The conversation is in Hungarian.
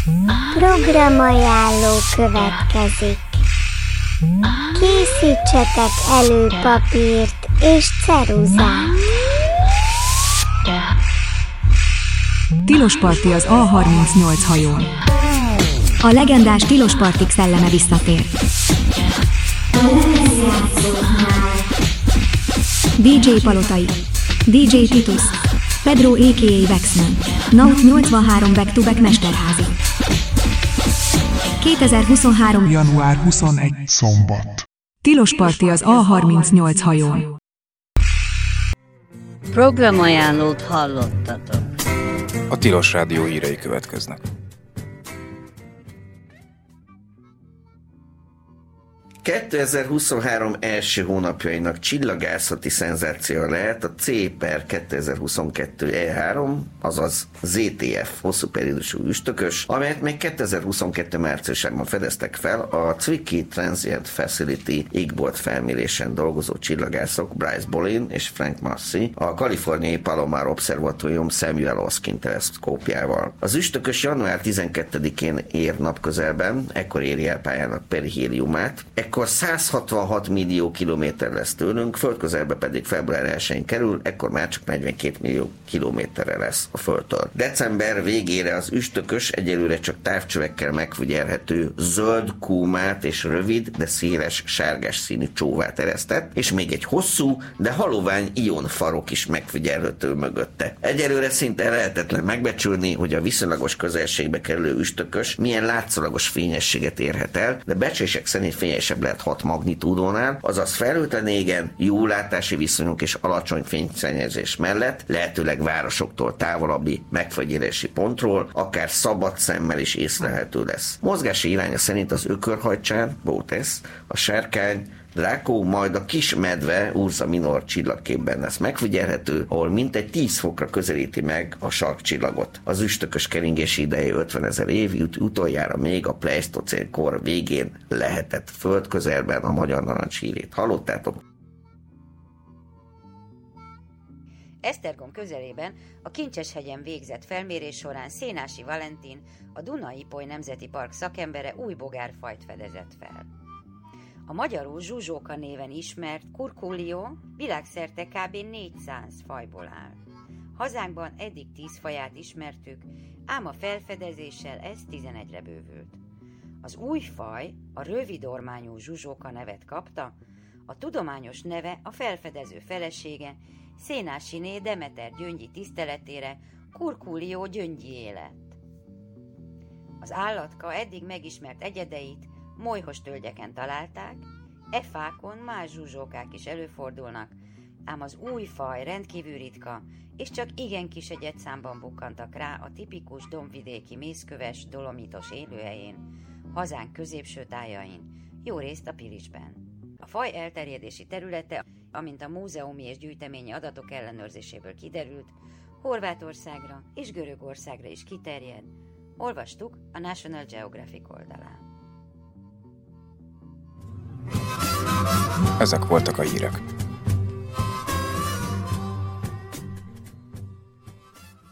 Programajánló következik. Készítsetek elő papírt és ceruzát. Tilos parti az A38 hajón. A legendás Tilos partik szelleme visszatér. DJ Palotai, DJ Titus, Pedro a.k.a. Vexman, Naut 83 back-to-back Mesterházi. 2023. január 21. szombat. Tilos parti az A38 hajón. Programajánlót hallottatok. A Tilos Rádió hírei következnek. 2023 első hónapjainak csillagászati szenzáció lehet a C/2022 E3, azaz ZTF hosszú periódusú üstökös, amelyet még 2022 márciusában fedeztek fel a Zwicky Transient Facility égbolt felmérésen dolgozó csillagászok Bryce Bolin és Frank Massey a kaliforniai Palomar Observatorium Samuel Oskin teleszkópjával. Az üstökös január 12-én ér napközelben, ekkor éri el pályának perihéliumát, ekkor 166 millió kilométer lesz tőlünk, földközelbe pedig február 1-én kerül, ekkor már csak 42 millió kilométerre lesz a Földtől. December végére az üstökös egyelőre csak távcsövekkel megfigyelhető zöld kúmát és rövid, de széles sárgás színű csóvát eresztett, és még egy hosszú, de halovány ionfarok is megfigyelhető mögötte. Egyelőre szinte lehetetlen megbecsülni, hogy a viszonylagos közelségbe kerülő üstökös milyen látszólagos fényességet érhet el, de becslések szerint fényesebb lehet 6 magnitúdónál, azaz felhőtlen égen, jó látási viszonyok és alacsony fényszennyezés mellett, lehetőleg városoktól távolabbi megfigyelési pontról, akár szabad szemmel is észlelhető lesz. Mozgási iránya szerint az ökörhajcsár, Bótesz, a sárkány, Draco, majd a kis medve Ursa Minor csillagképben lesz megfigyelhető, ahol mintegy 10 fokra közelíti meg a sarkcsillagot. Az üstökös keringési ideje 50 000 év, utoljára még a pleisztocén kor végén lehetett földközelben. A magyar narancs hírét hallottátok. Esztergom közelében a Kincseshegyen végzett felmérés során Szénási Valentin, a Duna-Ipoly Nemzeti Park szakembere új bogárfajt fedezett fel. A magyarul zsuzsóka néven ismert kurkulió világszerte kb. 400 fajból áll. Hazánkban eddig 10 faját ismertük, ám a felfedezéssel ez 11-re bővült. Az új faj, a rövidormányú zsuzsóka nevet kapta, a tudományos neve a felfedező felesége, Szénásiné Demeter Gyöngyi tiszteletére Kurkulió Gyöngyié lett. Az állatka eddig megismert egyedeit molyhos tölgyeken találták, e fákon más zsuzsókák is előfordulnak, ám az új faj rendkívül ritka, és csak igen kis egyedszámban bukkantak rá a tipikus dombvidéki mészköves, dolomitos élőhelyén, hazánk középső tájain, jó részt a Pilisben. A faj elterjedési területe, amint a múzeumi és gyűjteményi adatok ellenőrzéséből kiderült, Horvátországra és Görögországra is kiterjed, olvastuk a National Geographic oldalán. Ezek voltak a hírek.